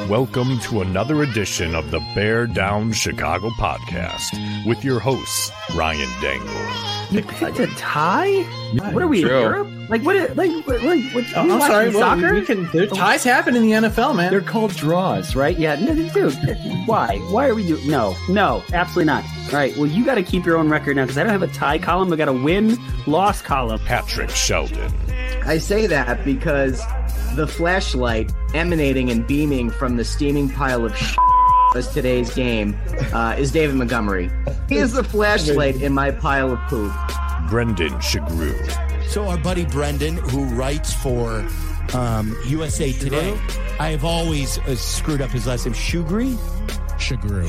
Welcome to another edition of the Bear Down Chicago podcast with your hosts, Ryan Dangle. You picked a tie? What are we in Europe? Like what? I'm sorry. Soccer? Ties happen in the NFL, man. They're called draws, right? Yeah, no, dude. Why? Why are we doing? No, absolutely not. All right. Well, you got to keep your own record now because I don't have a tie column. I got a win-loss column. Patrick Sheldon. I say that because the flashlight emanating and beaming from the steaming pile of as today's game is David Montgomery. He is the flashlight in my pile of poop. Brendan Shagru. So our buddy Brendan, who writes for USA Today, I have always screwed up his last name. Shugri? Shagru.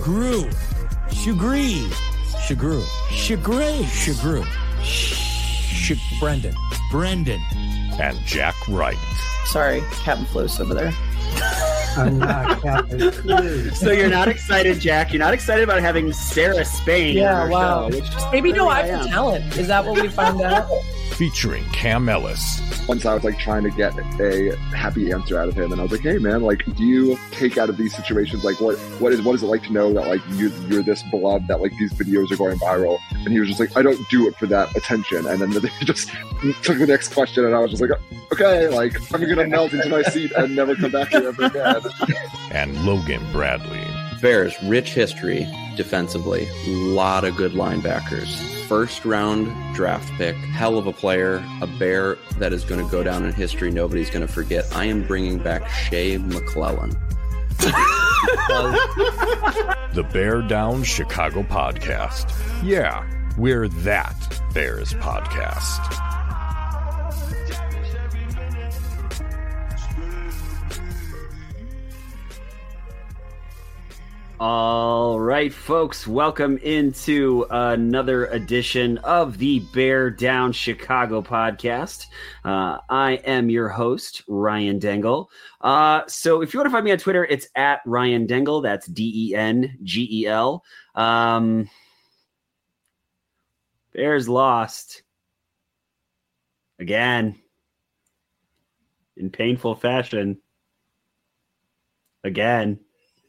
Brendan. And Jack Wright. Sorry, Captain Flo's over there. I'm not Captain Clue. So you're not excited, Jack? You're not excited about having Sarah Spain? Yeah, on wow. Show, which Maybe no, I have talent. Is that what we found out? Featuring Cam Ellis. Once I was like trying to get a happy answer out of him, and I was like, "Hey, man, like, do you take out of these situations like what is it like to know that like you're this beloved that like these videos are going viral?" And he was just like, "I don't do it for that attention." And then they just took the next question, and I was just like, "Okay, like I'm gonna melt into my seat and never come back here ever again." And Logan Bradley. Bears, rich history defensively. A lot of good linebackers. First round draft pick, hell of a player, a Bear that is going to go down in history. Nobody's going to forget. I am bringing back Shea McClellan. The Bear Down Chicago podcast. Yeah, we're that Bears podcast. All right, folks, welcome into another edition of the Bear Down Chicago podcast. I am your host, Ryan Dangle. So if you want to find me on Twitter, it's at Ryan Dangle. That's Dengel. Bears lost again in painful fashion. Again.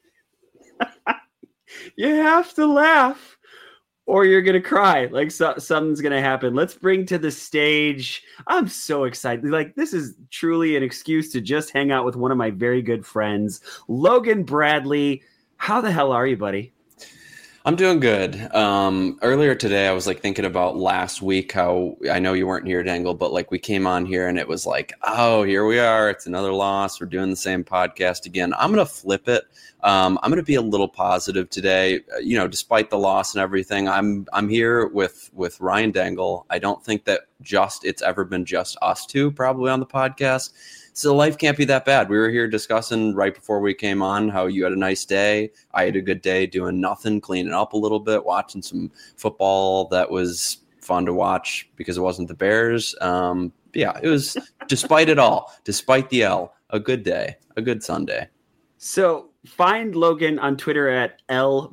You have to laugh or you're going to cry. Like something's going to happen. Let's bring to the stage. I'm so excited. Like this is truly an excuse to just hang out with one of my very good friends, Logan Bradley. How the hell are you, buddy? I'm doing good. Earlier today, I was like thinking about last week, how I know you weren't here, Dangle, but like we came on here and it was like, oh, here we are. It's another loss. We're doing the same podcast again. I'm going to flip it. I'm going to be a little positive today. You know, despite the loss and everything, I'm here with Ryan Dangle. I don't think that it's ever been just us two probably on the podcast. So life can't be that bad. We were here discussing right before we came on how you had a nice day. I had a good day doing nothing, cleaning up a little bit, watching some football that was fun to watch because it wasn't the Bears. Yeah, it was despite it all, despite the L, a good day, a good Sunday. So find Logan on Twitter at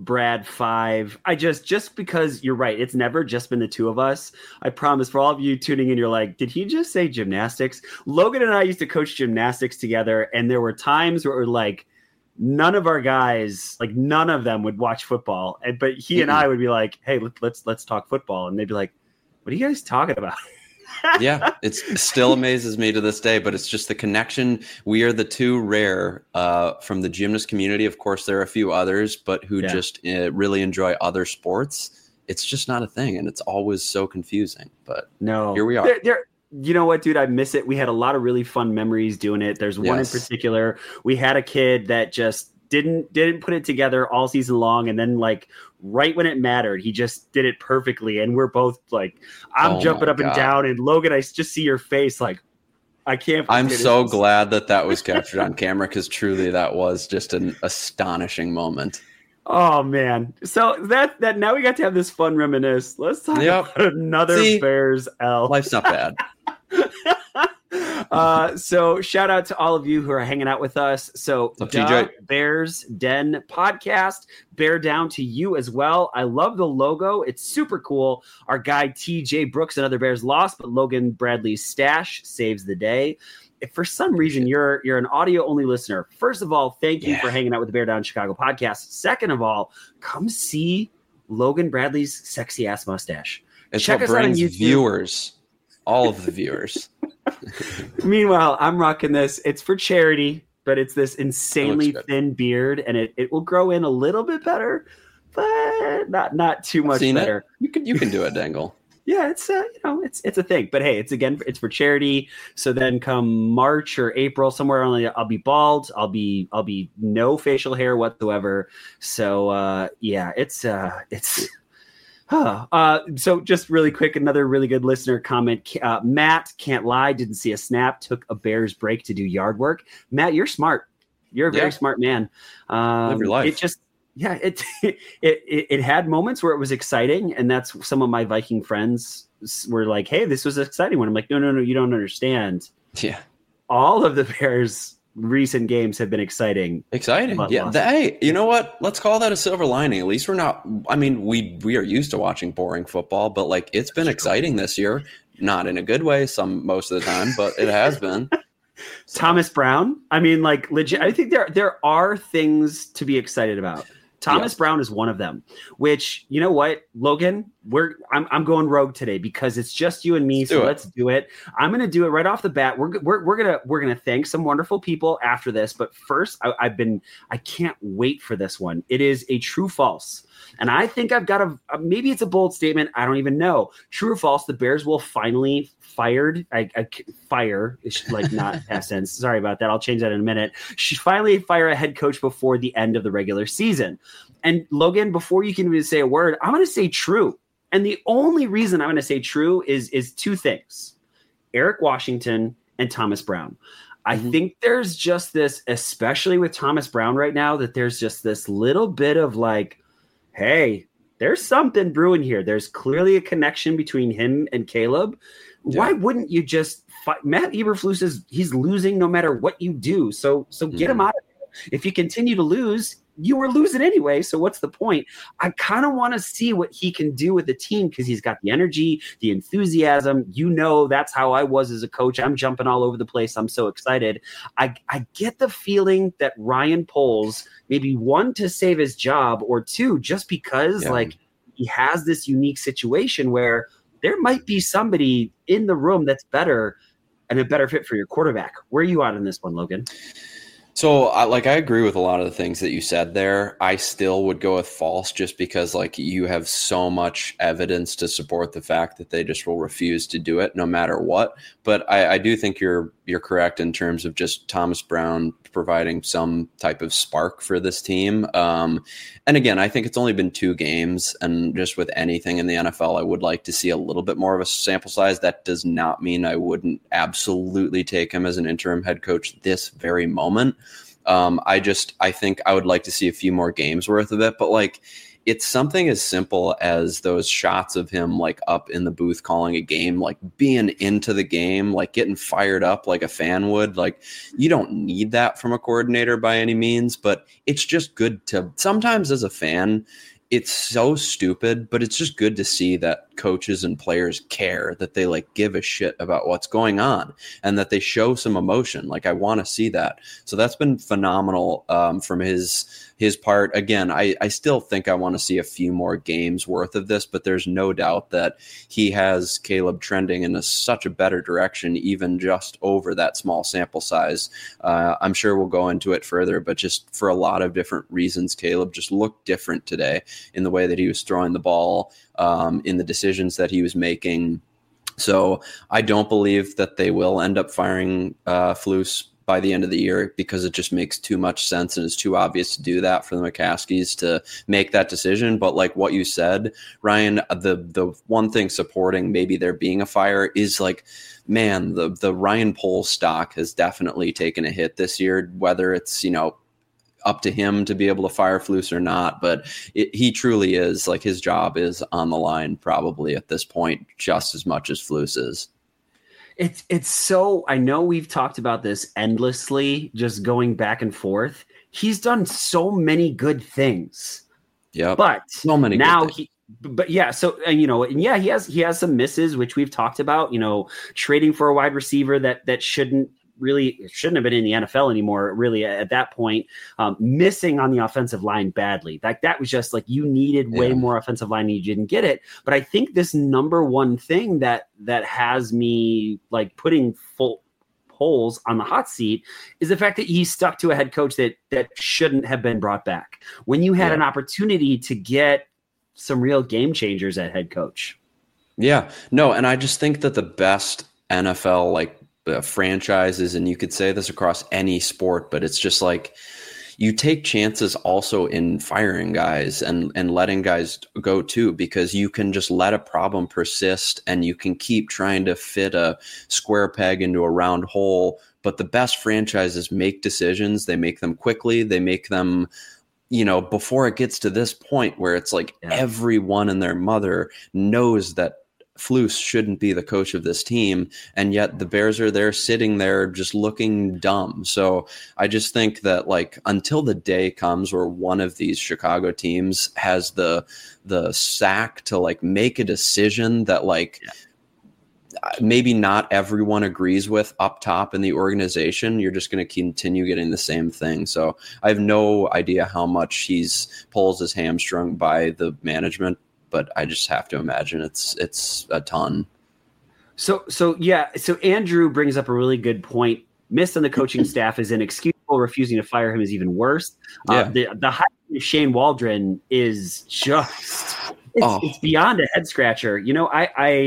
LBrad5. Just because you're right, it's never just been the two of us. I promise for all of you tuning in, you're like, did he just say gymnastics? Logan and I used to coach gymnastics together, and there were times where like none of our guys, like none of them would watch football. But he and I would be like, hey, let's talk football. And they'd be like, what are you guys talking about? Yeah, it still amazes me to this day, but it's just the connection. We are the two rare from the gymnast community. Of course, there are a few others, but who just really enjoy other sports. It's just not a thing, and it's always so confusing. But no, here we are. You know what, dude? I miss it. We had a lot of really fun memories doing it. There's one in particular. We had a kid that just didn't put it together all season long, and then like right when it mattered, he just did it perfectly. And we're both like, I'm jumping up and down, and Logan, I just see your face like, I can't. I'm so glad that was captured on camera, because truly that was just an astonishing moment. Oh man! So that now we got to have this fun reminisce. Let's talk about another Bears L. Life's not bad. So shout out to all of you who are hanging out with us. So Bears Den podcast, bear down to you as well. I love the logo. It's super cool. Our guy TJ Brooks, another Bears lost, but Logan Bradley's stash saves the day. if for some reason you're an audio only listener, first of all, thank you for hanging out with the Bear Down Chicago podcast. Second of all, come see Logan Bradley's sexy ass mustache. It's Check what us out on brings YouTube. viewers, all of the viewers. Meanwhile, I'm rocking this. It's for charity, but it's this insanely thin beard, and it will grow in a little bit better, but not too much better. You can do it, Dangle. Yeah, it's it's a thing. But hey, it's for charity. So then come March or April, somewhere around, I'll be bald. I'll be no facial hair whatsoever. So so just really quick, another really good listener comment. Matt, can't lie, didn't see a snap, took a Bears break to do yard work. Matt, you're smart. You're a very smart man. Live your life. It just it had moments where it was exciting, and that's some of my Viking friends were like, hey, this was an exciting one. I'm like, no, you don't understand. Yeah. All of the Bears' recent games have been exciting. Yeah. Hey, you know what? Let's call that a silver lining. At least we're not, I mean, we are used to watching boring football, but like it's been exciting this year. Not in a good way most of the time, but it has been. Thomas Brown. I mean, like legit, I think there are things to be excited about. Thomas Brown is one of them, which, you know what, Logan, I'm going rogue today because it's just you and me. Let's do it. I'm going to do it right off the bat. We're going to thank some wonderful people after this. But first, I can't wait for this one. It is a true false. And I think I've got maybe it's a bold statement. I don't even know. True or false, the Bears will finally fire is like not past tense. Sorry about that. I'll change that in a minute. She finally fire a head coach before the end of the regular season. And Logan, before you can even say a word, I'm going to say true. And the only reason I'm going to say true is two things: Eric Washington and Thomas Brown. I think there's just this, especially with Thomas Brown right now, that there's just this little bit of like, hey, there's something brewing here. There's clearly a connection between him and Caleb. Yeah. Why wouldn't you just fight? Matt Eberflus he's losing no matter what you do. So get him out of there. If you continue to lose, you were losing anyway. So what's the point? I kind of want to see what he can do with the team because he's got the energy, the enthusiasm. You know, that's how I was as a coach. I'm jumping all over the place. I'm so excited. I get the feeling that Ryan Poles, maybe one, to save his job, or two, just because like he has this unique situation where there might be somebody in the room that's better and a better fit for your quarterback. Where are you at in this one, Logan? So I agree with a lot of the things that you said there. I still would go with false just because like you have so much evidence to support the fact that they just will refuse to do it no matter what. But I do think you're correct in terms of just Thomas Brown providing some type of spark for this team. And again, I think it's only been 2 games, and just with anything in the NFL, I would like to see a little bit more of a sample size. That does not mean I wouldn't absolutely take him as an interim head coach this very moment. I think I would like to see a few more games worth of it, but like it's something as simple as those shots of him like up in the booth calling a game, like being into the game, like getting fired up like a fan would. Like you don't need that from a coordinator by any means, but it's just good to sometimes as a fan. It's so stupid, but it's just good to see that coaches and players care, that they like give a shit about what's going on and that they show some emotion. Like I want to see that. So that's been phenomenal from his part. Again, I still think I want to see a few more games worth of this, but there's no doubt that he has Caleb trending in such a better direction, even just over that small sample size. I'm sure we'll go into it further, but just for a lot of different reasons, Caleb just looked different today in the way that he was throwing the ball, in the decisions that he was making. So I don't believe that they will end up firing Flus by the end of the year because it just makes too much sense and it's too obvious to do that for the McCaskies to make that decision. But like what you said, Ryan, the one thing supporting maybe there being a fire is like, man, the Ryan Poles stock has definitely taken a hit this year, whether it's, up to him to be able to fire Flus or not, but he truly is like his job is on the line probably at this point just as much as Flus is. It's so, I know we've talked about this endlessly, just going back and forth. He's done so many good things. Yeah, but so many. Now he has some misses, which we've talked about. Trading for a wide receiver that shouldn't really shouldn't have been in the NFL anymore, really, at that point, missing on the offensive line badly. Like that was just like you needed way more offensive line and you didn't get it. But I think this number one thing that has me like putting full holes on the hot seat is the fact that he stuck to a head coach that shouldn't have been brought back when you had an opportunity to get some real game changers at head coach. Yeah, no. And I just think that the best NFL like franchises, and you could say this across any sport, but it's just like you take chances also in firing guys and letting guys go too, because you can just let a problem persist and you can keep trying to fit a square peg into a round hole. But the best franchises make decisions. They make them quickly. They make them, you know, before it gets to this point where it's like everyone and their mother knows that Flus shouldn't be the coach of this team, and yet the Bears are there sitting there just looking dumb. So I just think that like until the day comes where one of these Chicago teams has the sack to like make a decision that like maybe not everyone agrees with up top in the organization, you're just going to continue getting the same thing. So I have no idea how much he's pulls his hamstrung by the management, but I just have to imagine it's a ton. So Andrew brings up a really good point. Missed on the coaching staff is inexcusable. Refusing to fire him is even worse. The hiring of Shane Waldron is just it's beyond a head scratcher. You know,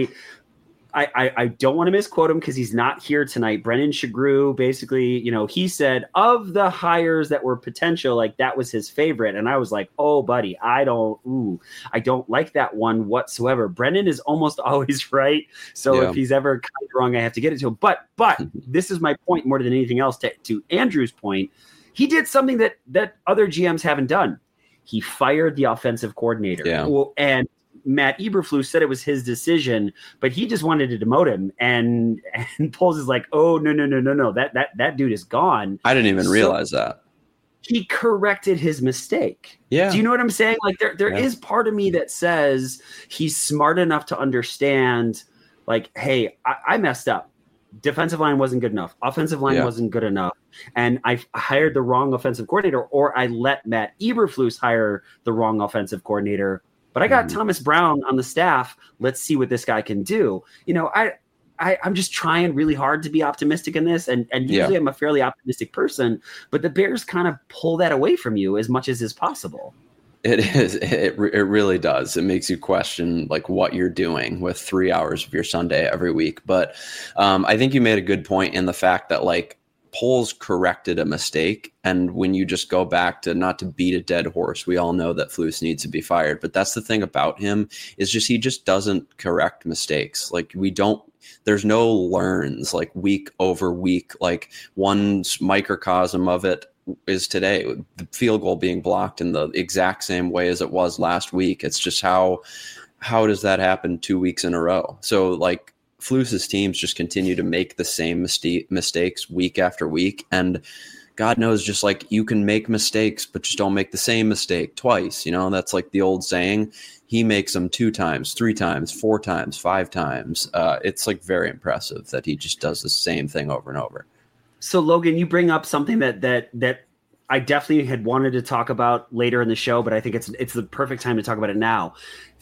I don't want to misquote him because he's not here tonight. Brennan Shagru, basically, you know, he said of the hires that were potential, like that was his favorite. And I was like, oh, buddy, I don't like that one whatsoever. Brennan is almost always right. So if he's ever kind of wrong, I have to get it to him. But this is my point more than anything else to Andrew's point. He did something that other GMs haven't done. He fired the offensive coordinator. And Matt Eberflus said it was his decision, but he just wanted to demote him. And Poles is like, oh, no. That dude is gone. I didn't even realize that. He corrected his mistake. Yeah. Do you know what I'm saying? Like there is part of me that says he's smart enough to understand like, hey, I messed up. Defensive line wasn't good enough. Offensive line wasn't good enough. And I hired the wrong offensive coordinator, or I let Matt Eberflus hire the wrong offensive coordinator. But I got Thomas Brown on the staff. Let's see what this guy can do. You know, I'm just trying really hard to be optimistic in this. And usually I'm a fairly optimistic person, but the Bears kind of pull that away from you as much as is possible. It is. It really does. It makes you question like what you're doing with 3 hours of your Sunday every week. But I think you made a good point in the fact that like Poles corrected a mistake. And when you just go back to not to beat a dead horse, we all know that Flus needs to be fired. But that's the thing about him is just he just doesn't correct mistakes. Like there's no learns like week over week. Like one microcosm of it is today, the field goal being blocked in the exact same way as it was last week. It's just how does that happen 2 weeks in a row? So like Flus's teams just continue to make the same mistakes week after week. And God knows, just like you can make mistakes, but just don't make the same mistake twice. You know, that's like the old saying. He makes them 2 times, 3 times, 4 times, 5 times. It's like very impressive that he just does the same thing over and over. So Logan, you bring up something that I definitely had wanted to talk about later in the show, but I think it's the perfect time to talk about it now.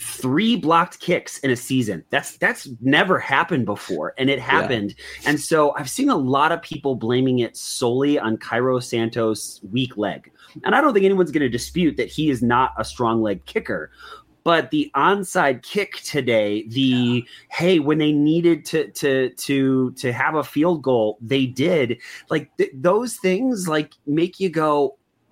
3 blocked kicks in a season. That's never happened before, and it happened. Yeah. And so I've seen a lot of people blaming it solely on Cairo Santos' weak leg. And I don't think anyone's going to dispute that he is not a strong leg kicker. But the onside kick today, hey, when they needed to have a field goal, they did. Like those things, like make you go,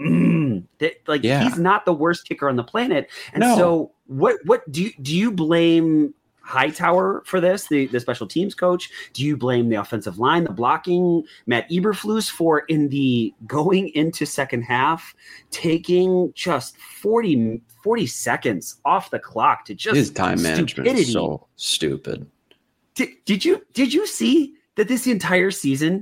he's not the worst kicker on the planet. And so, what do you blame Hightower for this, the special teams coach? Do you blame the offensive line, the blocking, Matt Eberflus for in the going into second half, taking just 40 seconds off the clock to just his time management is so stupid. Did you see that the entire season,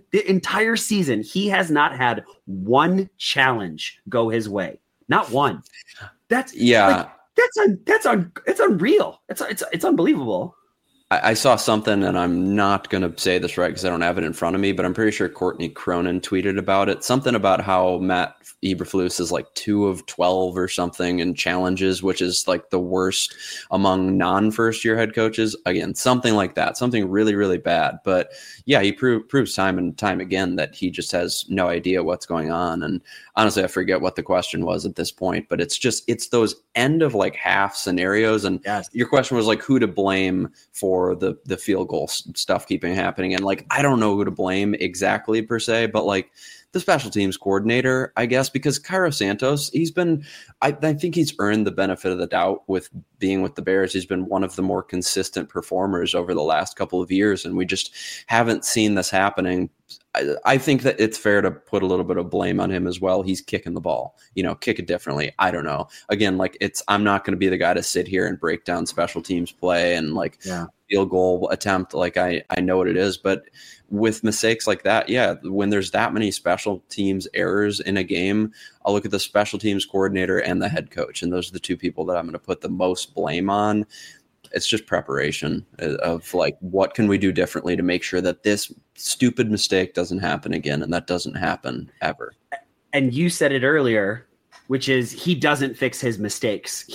he has not had one challenge go his way, not one. That's unreal. It's unbelievable. I saw something, and I'm not going to say this right because I don't have it in front of me, but I'm pretty sure Courtney Cronin tweeted about it. Something about how Matt Eberflus is like 2 of 12 or something in challenges, which is like the worst among non-first-year head coaches. Again, something like that, something really, really bad. But yeah, he proves time and time again that he just has no idea what's going on. And honestly, I forget what the question was at this point, but it's those end of like half scenarios. And your question was like, who to blame for the field goal stuff keeping happening. And like, I don't know who to blame exactly per se, but like the special teams coordinator, I guess, because Cairo Santos, I think he's earned the benefit of the doubt with being with the Bears. He's been one of the more consistent performers over the last couple of years, and we just haven't seen this happening. I think that it's fair to put a little bit of blame on him as well. He's kicking the ball, kick it differently. I don't know. Again, like I'm not going to be the guy to sit here and break down special teams play and field goal attempt. Like I know what it is, but with mistakes like that, when there's that many special teams errors in a game, I'll look at the special teams coordinator and the head coach. And those are the two people that I'm going to put the most blame on. It's just preparation of like, what can we do differently to make sure that this stupid mistake doesn't happen again? And that doesn't happen ever. And you said it earlier, which is he doesn't fix his mistakes.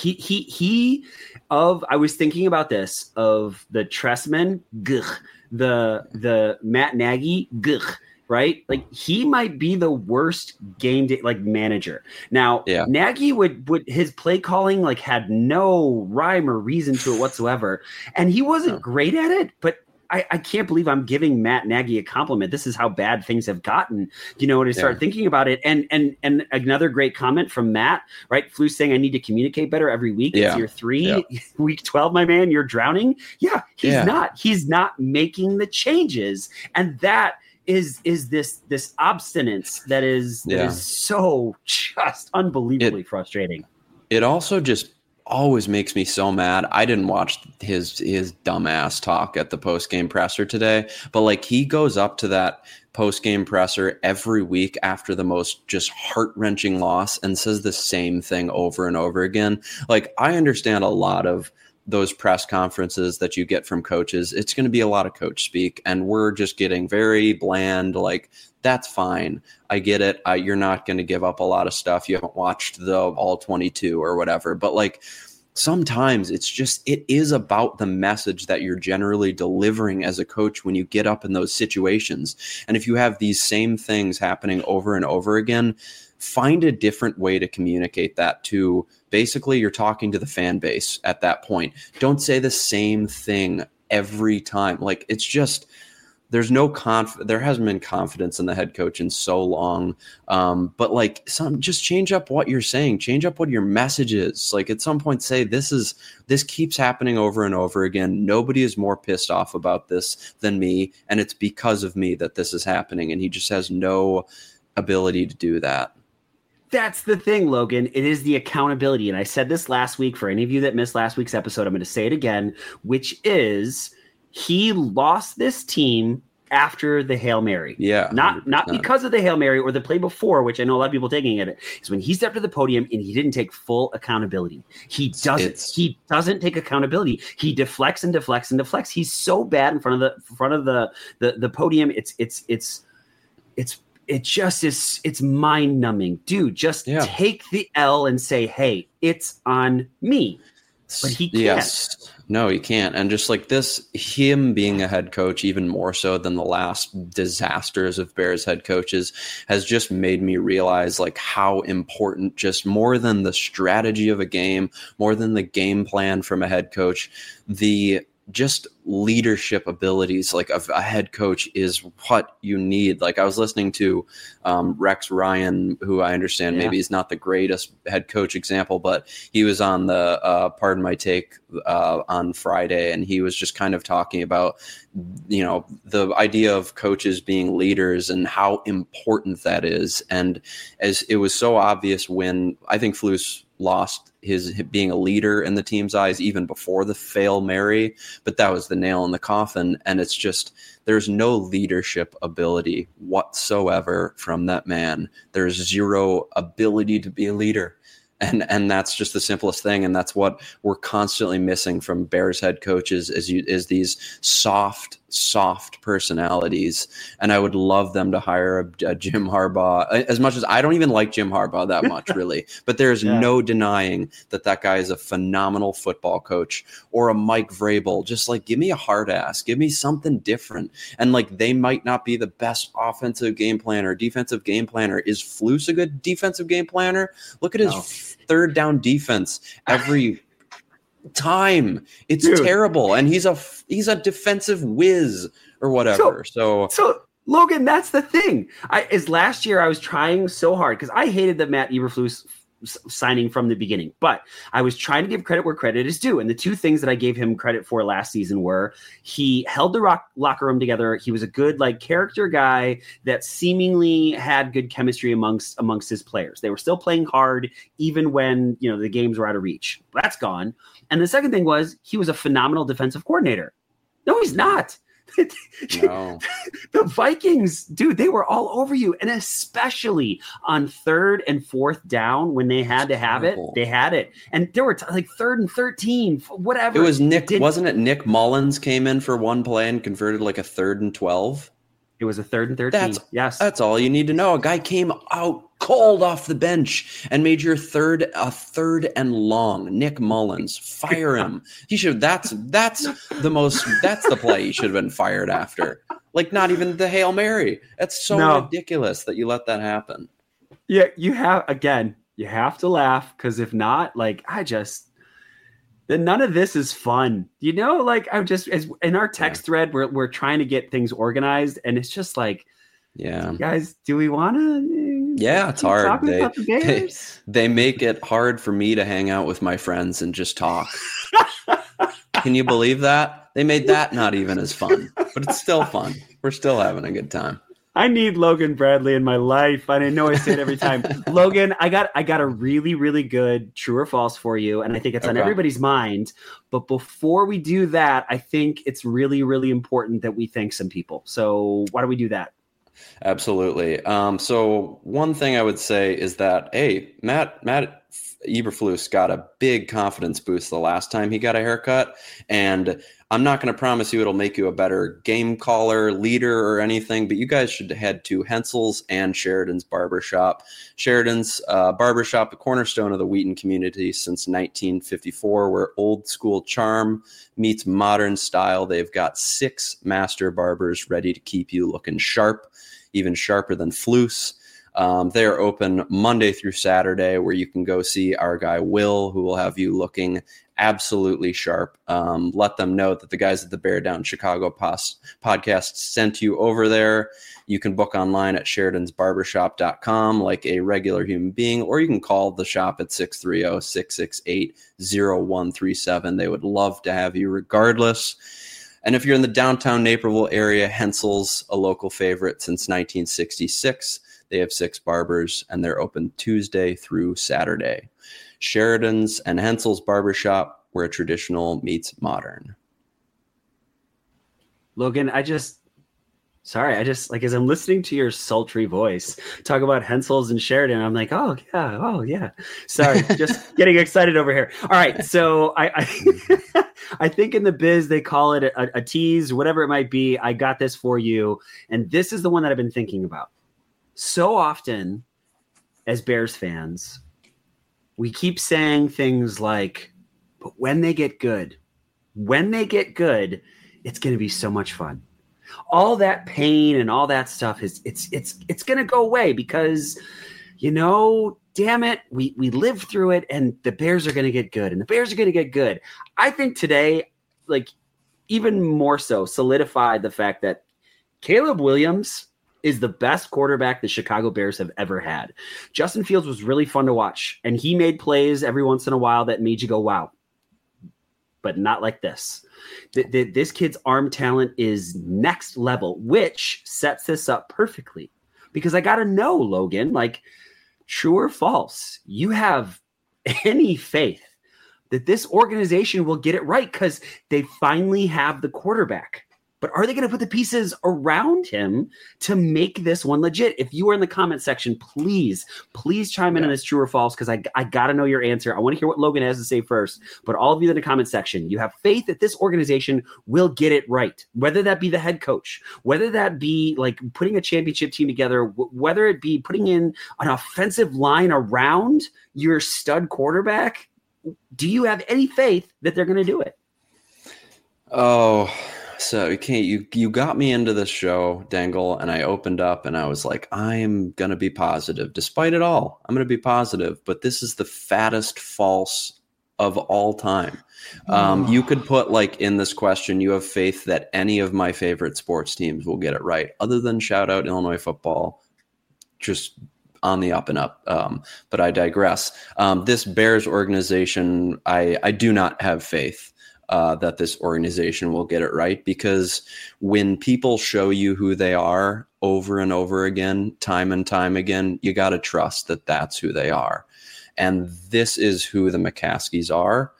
I was thinking about this of the Trestman, the Matt Nagy, right? Like he might be the worst game day manager. Now, Nagy would his play calling like had no rhyme or reason to it whatsoever, and he wasn't great at it. But I can't believe I'm giving Matt Nagy a compliment. This is how bad things have gotten, when I start thinking about it. And another great comment from Matt, right? Flus saying I need to communicate better every week. It's year 3, week 12, my man, you're drowning. Yeah, he's not making the changes. And that is this obstinance that is so just unbelievably frustrating. It also just always makes me so mad. I didn't watch his dumbass talk at the post-game presser today, but like he goes up to that post-game presser every week after the most just heart-wrenching loss and says the same thing over and over again. Like I understand a lot of those press conferences that you get from coaches. It's going to be a lot of coach speak, and we're just getting very bland. Like that's fine. I get it. You're not going to give up a lot of stuff. You haven't watched the all 22 or whatever, but like sometimes it is about the message that you're generally delivering as a coach when you get up in those situations. And if you have these same things happening over and over again, find a different way to communicate that to basically you're talking to the fan base at that point. Don't say the same thing every time. Like it's just, there's no there hasn't been confidence in the head coach in so long. But like just change up what you're saying, change up what your message is. Like at some point say this keeps happening over and over again. Nobody is more pissed off about this than me. And it's because of me that this is happening. And he just has no ability to do that. That's the thing, Logan. It is the accountability. And I said this last week for any of you that missed last week's episode. I'm going to say it again, which is he lost this team after the Hail Mary. Yeah. Not because of the Hail Mary or the play before, which I know a lot of people taking it, is when he stepped to the podium and he didn't take full accountability. He doesn't take accountability. He deflects and deflects and deflects. He's so bad in front of the podium. It just is, it's mind numbing. Dude, just take the L and say, hey, it's on me. But he can't. Yes. No, he can't. And just like this, him being a head coach, even more so than the last disasters of Bears head coaches, has just made me realize like how important, just more than the strategy of a game, more than the game plan from a head coach, the just leadership abilities like of a head coach is what you need. Like I was listening to Rex Ryan, who I understand maybe is not the greatest head coach example, but he was on the Pardon My Take on Friday, and he was just kind of talking about, the idea of coaches being leaders and how important that is. And as it was so obvious when I think Flus lost his being a leader in the team's eyes even before the Hail Mary, but that was the nail in the coffin. And it's just, there's no leadership ability whatsoever from that man. There's zero ability to be a leader. And that's just the simplest thing. And that's what we're constantly missing from Bears head coaches is these soft personalities. And I would love them to hire a Jim Harbaugh, as much as I don't even like Jim Harbaugh that much, really. But there's no denying that guy is a phenomenal football coach, or a Mike Vrabel. Just like, give me a hard ass, give me something different. And like, they might not be the best offensive game planner, defensive game planner. Is Flus a good defensive game planner? Look at his third down defense every time. It's terrible. And he's a defensive whiz or whatever. So Logan, that's the thing. Last year I was trying so hard because I hated the Matt Eberflus signing from the beginning, but I was trying to give credit where credit is due. And the two things that I gave him credit for last season were he held the locker room together. He was a good character guy that seemingly had good chemistry amongst his players. They were still playing hard even when the games were out of reach. That's gone. And the second thing was he was a phenomenal defensive coordinator. No, he's not. No. The Vikings, dude, they were all over you. And especially on 3rd and 4th down when they had to have it, they had it. And there were 3rd and 13, whatever. It was wasn't it Nick Mullins came in for one play and converted a 3rd and 12? It was a 3rd and 13. That's all you need to know. A guy came out cold off the bench and made your third and long. Nick Mullins, fire him. He should. That's the play he should have been fired after. Not even the Hail Mary. That's so ridiculous that you let that happen. Yeah, you have to laugh, because if not, then none of this is fun. I'm just in our text thread, we're trying to get things organized, and it's just guys, do we want to? Yeah, it's hard. They make it hard for me to hang out with my friends and just talk. Can you believe that? They made that not even as fun, but it's still fun. We're still having a good time. I need Logan Bradley in my life. And I know I say it every time. Logan, I got a really, really good true or false for you. And I think it's on everybody's mind. But before we do that, I think it's really, really important that we thank some people. So why don't we do that? Absolutely. So one thing I would say is that, hey, Matt Eberflus got a big confidence boost the last time he got a haircut. And I'm not going to promise you it'll make you a better game caller, leader, or anything, but you guys should head to Hensel's and Sheridan's Barbershop. Sheridan's Barbershop, the cornerstone of the Wheaton community since 1954, where old school charm meets modern style. They've got 6 master barbers ready to keep you looking sharp, even sharper than Flus. They are open Monday through Saturday, where you can go see our guy Will, who will have you looking absolutely sharp. Let them know that the guys at the Bear Down Chicago podcast sent you over there. You can book online at Sheridan'sBarbershop.com like a regular human being, or you can call the shop at 630-668-0137. They would love to have you regardless. And if you're in the downtown Naperville area, Hensel's, a local favorite since 1966. They have 6 barbers, and they're open Tuesday through Saturday. Sheridan's and Hensel's Barbershop, where traditional meets modern. Logan, as I'm listening to your sultry voice talk about Hensel's and Sheridan, I'm like, oh yeah. Sorry, just getting excited over here. All right, so I think in the biz they call it a tease, whatever it might be. I got this for you, and this is the one that I've been thinking about. So often, as Bears fans, we keep saying things like, but when they get good, it's going to be so much fun. All that pain and all that stuff it's going to go away because, damn it, we lived through it, and the Bears are going to get good, and the Bears are going to get good. I think today, even more so, solidified the fact that Caleb Williams is the best quarterback the Chicago Bears have ever had. Justin Fields was really fun to watch, and he made plays every once in a while that made you go, wow. But not like this. This kid's arm talent is next level, which sets this up perfectly. Because I got to know, Logan, true or false, you have any faith that this organization will get it right because they finally have the quarterback. but are they going to put the pieces around him to make this one legit? If you are in the comment section, please chime in on this true or false, because I got to know your answer. I want to hear what Logan has to say first. But all of you in the comment section, you have faith that this organization will get it right, whether that be the head coach, whether that be like putting a championship team together, whether it be putting in an offensive line around your stud quarterback. Do you have any faith that they're going to do it? Oh, so you got me into this show, Dangle, and I opened up and I was like, I'm going to be positive. Despite it all, I'm going to be positive. But this is the fattest false of all time. You could put like in this question, you have faith that any of my favorite sports teams will get it right, other than shout out Illinois football, just on the up and up. But I digress. This Bears organization, I do not have faith that this organization will get it right, because when people show you who they are over and over again, time and time again, you got to trust that that's who they are. And this is who the McCaskies are.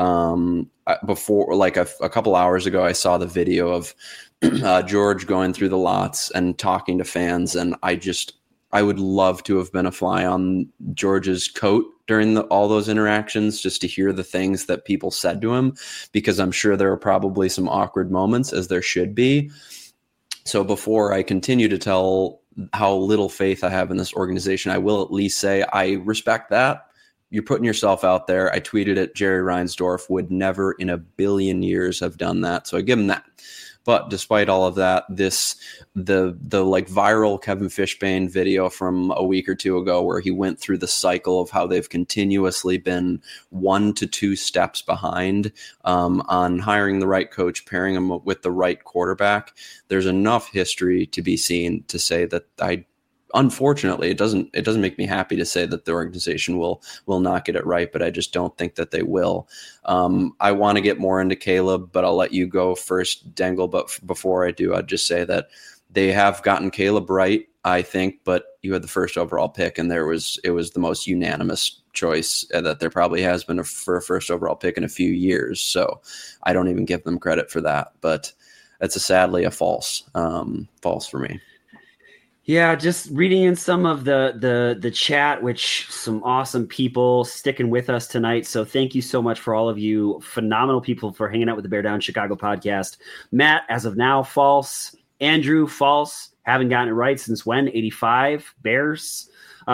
Before, like a couple hours ago, I saw the video of George going through the lots and talking to fans. And I would love to have been a fly on George's coat during all those interactions, just to hear the things that people said to him, because I'm sure there are probably some awkward moments, as there should be. So before I continue to tell how little faith I have in this organization, I will at least say I respect that. You're putting yourself out there. I tweeted it. Jerry Reinsdorf would never in a billion years have done that. So I give him that. But despite all of that, the like viral Kevin Fishbane video from a week or two ago, where he went through the cycle of how they've continuously been 1 to 2 steps behind on hiring the right coach, pairing him with the right quarterback. There's enough history to be seen to say that unfortunately, it doesn't make me happy to say that the organization will not get it right, but I just don't think that they will. I want to get more into Caleb, but I'll let you go first, Dangle. But before I do, I'd just say that they have gotten Caleb right, I think, but you had the first overall pick, and it was the most unanimous choice that there probably has been for a first overall pick in a few years. So I don't even give them credit for that, but it's sadly a false for me. Yeah, just reading in some of the chat, which some awesome people sticking with us tonight. So thank you so much for all of you phenomenal people for hanging out with the Bear Down Chicago podcast. Matt, as of now, false. Andrew, false. Haven't gotten it right since when? 85 Bears.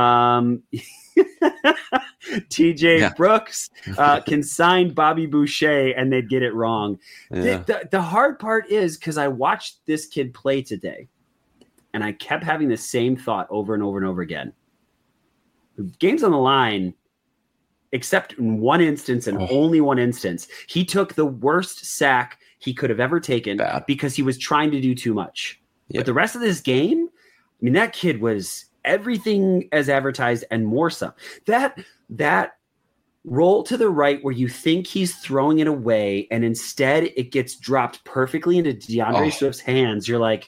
TJ Brooks can sign Bobby Boucher and they'd get it wrong. Yeah. The hard part is, because I watched this kid play today, and I kept having the same thought over and over and over again. The game's on the line, except in one instance and only one instance. He took the worst sack he could have ever taken because he was trying to do too much. Yep. But the rest of this game, I mean, that kid was everything as advertised and more so. That roll to the right where you think he's throwing it away, and instead it gets dropped perfectly into DeAndre Swift's hands. You're like,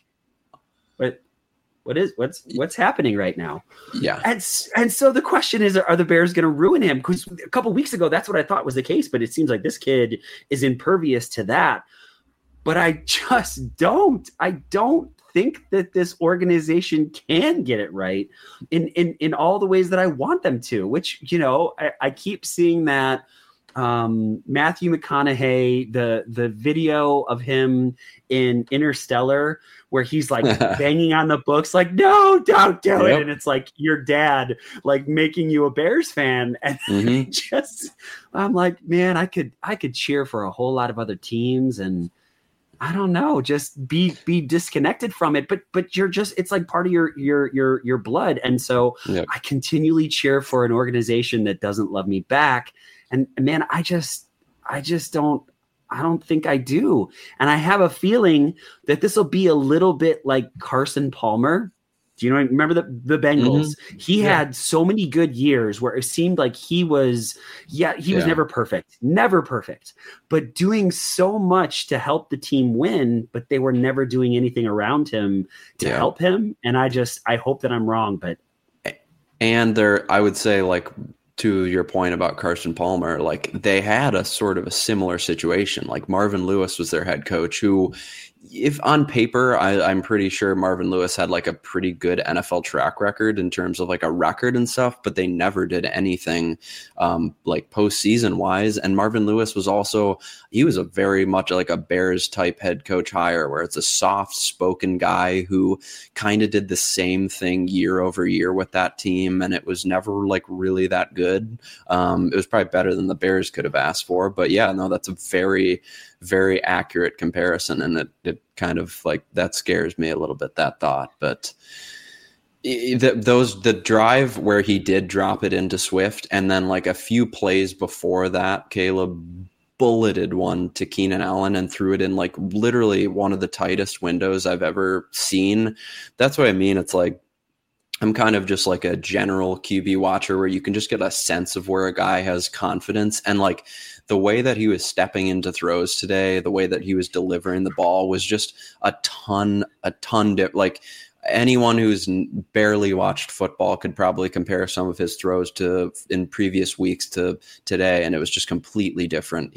what's happening right now? Yeah. And so the question is, are the Bears going to ruin him? Because a couple weeks ago, that's what I thought was the case, but it seems like this kid is impervious to that. But I just don't think that this organization can get it right in all the ways that I want them to, which, I keep seeing that Matthew McConaughey, the video of him in Interstellar, where he's like banging on the books, like, no, don't do it. And it's like your dad, like making you a Bears fan. And I'm like, man, I could cheer for a whole lot of other teams, and I don't know, just be disconnected from it. But you're just, it's like part of your blood. And so I continually cheer for an organization that doesn't love me back. And man, I don't think I do. And I have a feeling that this will be a little bit like Carson Palmer. Do you remember the Bengals? Mm-hmm. He had so many good years where it seemed like he was never perfect, but doing so much to help the team win, but they were never doing anything around him to help him. And I hope that I'm wrong, but. And I would say, like, to your point about Carson Palmer, like, they had a sort of a similar situation. Like, Marvin Lewis was their head coach, who if on paper, I'm pretty sure Marvin Lewis had like a pretty good NFL track record in terms of like a record and stuff, but they never did anything like postseason wise. And Marvin Lewis was also, he was a very much like a Bears type head coach hire, where it's a soft spoken guy who kind of did the same thing year over year with that team. And it was never like really that good. It was probably better than the Bears could have asked for, but yeah, no, that's a very, very accurate comparison. And it kind of like, that scares me a little bit, that thought. But the drive where he did drop it into Swift, and then like a few plays before that, Caleb bulleted one to Keenan Allen and threw it in like literally one of the tightest windows I've ever seen. That's what I mean. It's like, I'm kind of just like a general QB watcher where you can just get a sense of where a guy has confidence. And like the way that he was stepping into throws today, the way that he was delivering the ball was just a ton. Like anyone who's barely watched football could probably compare some of his throws to in previous weeks to today. And it was just completely different.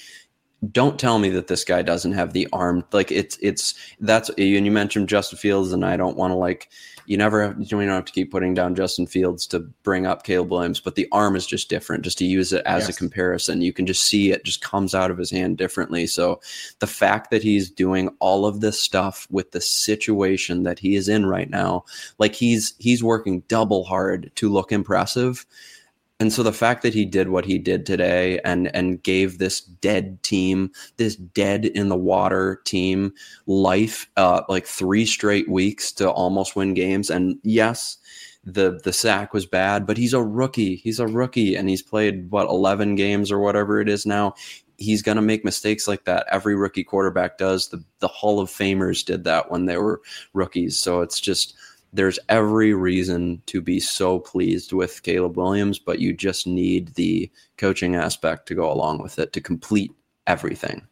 Don't tell me that this guy doesn't have the arm. Like that's, and you mentioned Justin Fields, and I don't want to like, you don't have to keep putting down Justin Fields to bring up Caleb Williams, but the arm is just different. Just to use it as a comparison, you can just see it just comes out of his hand differently. So the fact that he's doing all of this stuff with the situation that he is in right now, like he's working double hard to look impressive. And so the fact that he did what he did today and gave this dead team, this dead in the water team life, like 3 straight weeks to almost win games. And yes, the sack was bad, but he's a rookie. And he's played 11 games or whatever it is now. He's going to make mistakes like that. Every rookie quarterback does. The Hall of Famers did that when they were rookies. So it's just, there's every reason to be so pleased with Caleb Williams, but you just need the coaching aspect to go along with it to complete everything.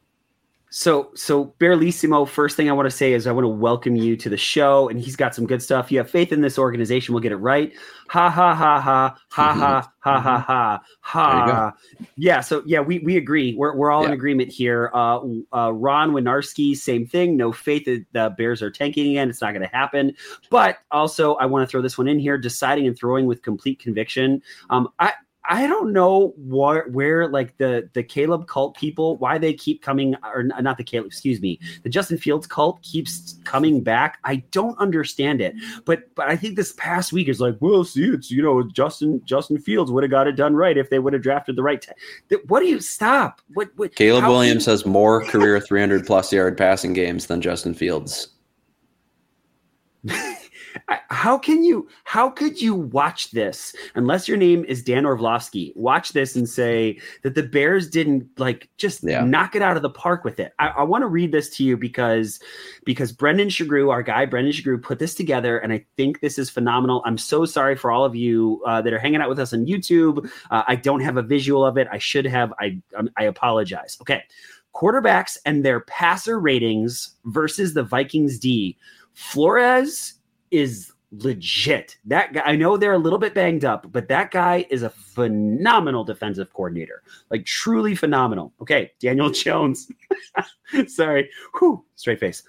So Barlissimo, first thing I want to say is I want to welcome you to the show, and he's got some good stuff. You have faith in this organization. We'll get it right. Ha, ha, ha, ha, ha, ha, ha, ha, ha, ha. Yeah. So yeah, we agree. We're all in agreement here. Ron Winarski, same thing. No faith that the Bears are tanking again. It's not going to happen. But also I want to throw this one in here, deciding and throwing with complete conviction. I don't know where like the Caleb cult people, why they keep coming, or not the Caleb, excuse me, the Justin Fields cult keeps coming back. I don't understand it, but I think this past week is like, well, see, it's, Justin Fields would have got it done right if they would have drafted the right. What do you stop? What Caleb Williams has more career 300 plus yard passing games than Justin Fields. How could you watch this unless your name is Dan Orlovsky, watch this and say that the Bears didn't knock it out of the park with it? I want to read this to you because Brendan Shagru, our guy, Brendan Shagru, put this together. And I think this is phenomenal. I'm so sorry for all of you that are hanging out with us on YouTube. I don't have a visual of it. I should have. I apologize. Okay. Quarterbacks and their passer ratings versus the Vikings D. Flores is legit. That guy, I know they're a little bit banged up, but that guy is a phenomenal defensive coordinator, like truly phenomenal. Okay, Daniel Jones. Sorry. Whew, straight face.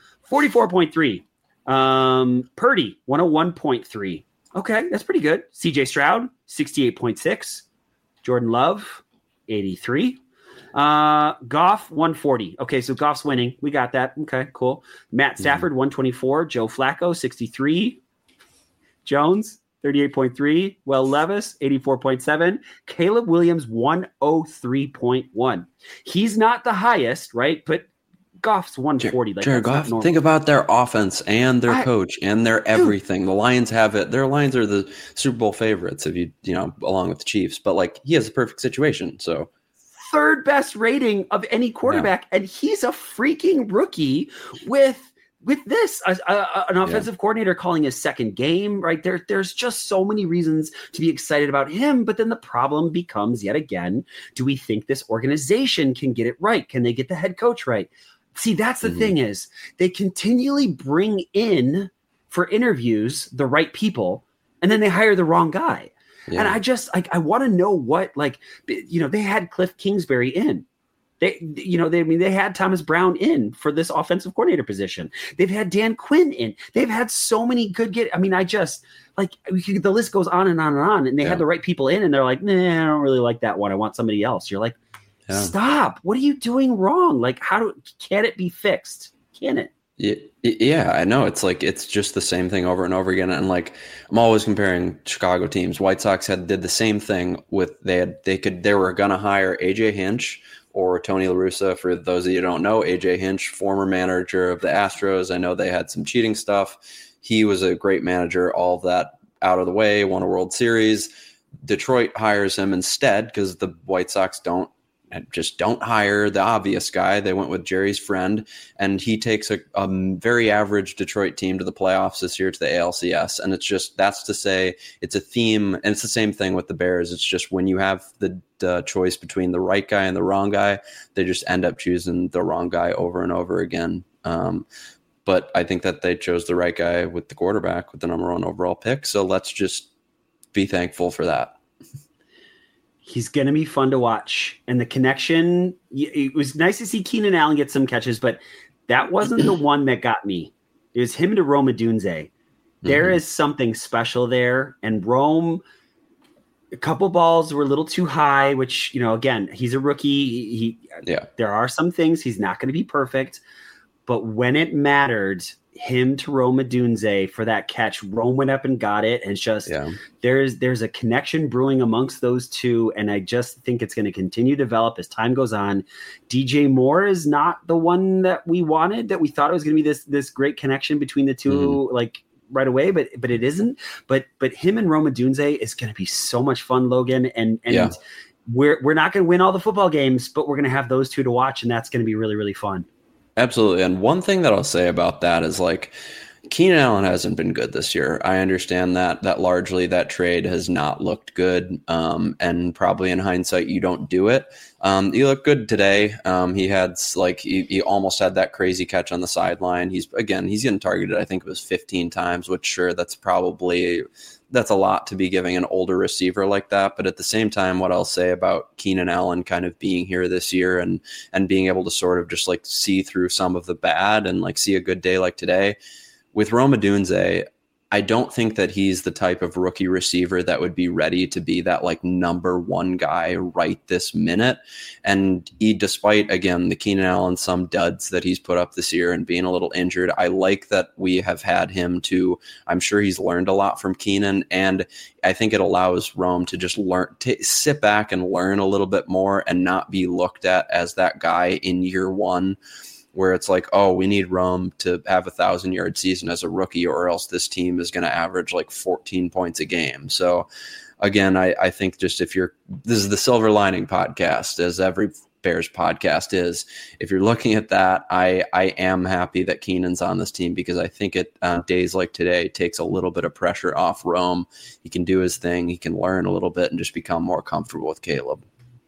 44.3. Purdy, 101.3. Okay, that's pretty good. CJ Stroud, 68.6. Jordan Love, 83. Goff 140. Okay, so Goff's winning. We got that. Okay, cool. Matt Stafford 124. Joe Flacco 63. Jones 38.3. Will Levis 84.7. Caleb Williams 103.1. He's not the highest, right? But Goff's 140. Jared Goff, think about their offense and their coach and their everything. The Lions have it. Their Lions are the Super Bowl favorites, if you along with the Chiefs. But like, he has a perfect situation. So third best rating of any quarterback, and he's a freaking rookie with this an offensive coordinator calling his second game, right? There's just so many reasons to be excited about him, but then the problem becomes yet again, do we think this organization can get it right? Can they get the head coach right? See, that's the thing is they continually bring in for interviews the right people, and then they hire the wrong guy. Yeah. And I just I want to know what, they had Cliff Kingsbury in. They had Thomas Brown in for this offensive coordinator position. They've had Dan Quinn in. They've had so many good the list goes on and on and on. And they had the right people in, and they're like, nah, I don't really like that one. I want somebody else. You're like, stop. What are you doing wrong? Like, can it be fixed? Can it? Yeah, I know. It's like it's just the same thing over and over again. And like I'm always comparing Chicago teams. White Sox did the same thing with they were gonna hire AJ Hinch or Tony La Russa. For those of you who don't know, AJ Hinch, former manager of the Astros. I know they had some cheating stuff. He was a great manager, all of that out of the way, won a World Series. Detroit hires him instead because the White Sox don't hire the obvious guy. They went with Jerry's friend, and he takes a very average Detroit team to the playoffs this year, to the ALCS. And that's to say it's a theme, and it's the same thing with the Bears. It's just when you have the choice between the right guy and the wrong guy, they just end up choosing the wrong guy over and over again. But I think that they chose the right guy with the quarterback with the number 1 overall pick. So let's just be thankful for that. He's going to be fun to watch. And the connection, it was nice to see Keenan Allen get some catches, but that wasn't the one that got me. It was him to Rome Odunze. There is something special there. And Rome, a couple balls were a little too high, which, again, he's a rookie. There are some things he's not going to be perfect. But when it mattered, him to Rome Odunze for that catch, Rome went up and got it. And it's just there's a connection brewing amongst those two. And I just think it's going to continue to develop as time goes on. DJ Moore is not the one that we wanted, that we thought it was going to be this great connection between the two, like right away, but it isn't. But him and Rome Odunze is going to be so much fun, Logan. And we're not going to win all the football games, but we're going to have those two to watch, and that's going to be really, really fun. Absolutely. And one thing that I'll say about that is like Keenan Allen hasn't been good this year. I understand that largely that trade has not looked good. And probably in hindsight, you don't do it. He looked good today. He had he almost had that crazy catch on the sideline. He's getting targeted. I think it was 15 times, which sure, that's a lot to be giving an older receiver like that. But at the same time, what I'll say about Keenan Allen kind of being here this year and being able to sort of just like see through some of the bad and like see a good day like today with Rome Odunze, I don't think that he's the type of rookie receiver that would be ready to be that like number 1 guy right this minute. And despite, again, the Keenan Allen, some duds that he's put up this year and being a little injured, I like that we have had him to, I'm sure he's learned a lot from Keenan. And I think it allows Rome to just sit back and learn a little bit more and not be looked at as that guy in year 1. Where it's like, oh, we need Rome to have 1,000-yard season as a rookie, or else this team is going to average like 14 points a game. So, again, I think this is the silver lining podcast, as every Bears podcast is. If you're looking at that, I am happy that Keenan's on this team, because I think days like today takes a little bit of pressure off Rome. He can do his thing. He can learn a little bit and just become more comfortable with Caleb.